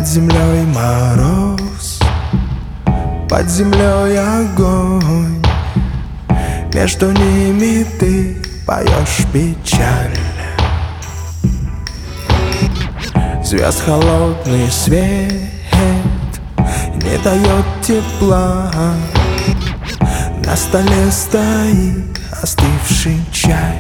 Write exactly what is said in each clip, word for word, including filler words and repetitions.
Под землей мороз, под землей огонь, между ними ты поешь печаль. Звезд холодный свет не дает тепла, на столе стоит остывший чай.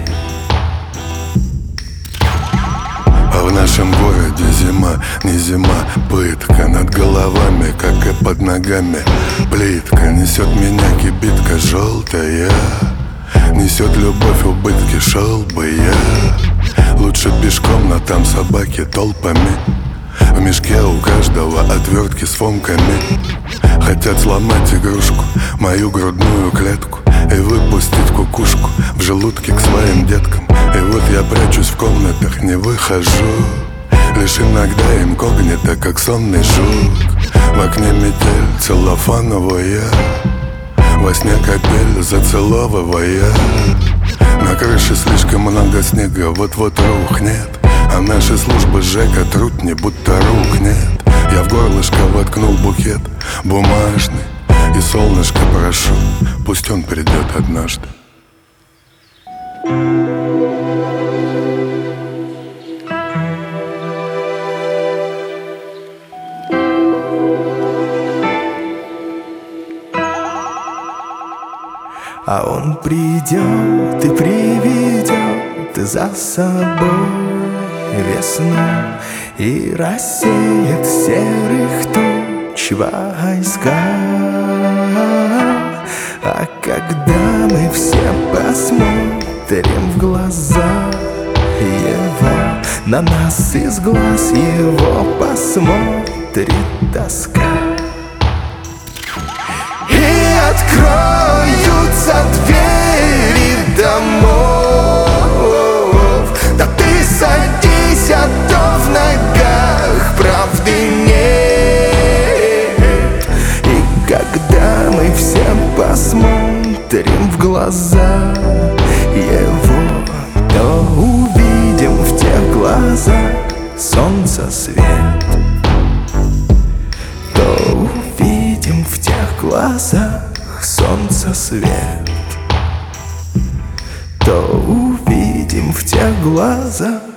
А в нашем городе зима, не зима, пытка над головами, как и под ногами. Плитка несет меня кибитка желтая, несет любовь убытки, шел бы я лучше пешком, но там собаки толпами. В мешке у каждого отвертки с фомками. Хотят сломать игрушку, мою грудную клетку, и выпустить кукушку в желудке к своим деткам. И вот я прячусь в комнатах, не выхожу, лишь иногда инкогнито, как сонный жук. В окне метель целлофановая, во сне капель зацеловывая. На крыше слишком много снега, вот-вот рухнет, а наши службы ЖЭКа трутни, будто рук нет. Я в горлышко воткнул букет бумажный, и солнышко прошу, пусть он придет однажды. А он придет и приведет за собой весну и рассеет серых туч войска. А когда мы все посмотрим в глаза его, на нас из глаз его посмотрит тоска. И откроются двери домов, да ты садись, а то в ногах правды нет. И когда мы все посмотрим в глаза его, то увидим в тех глазах солнца свет, то увидим в тех глазах солнца свет, то увидим в тех глазах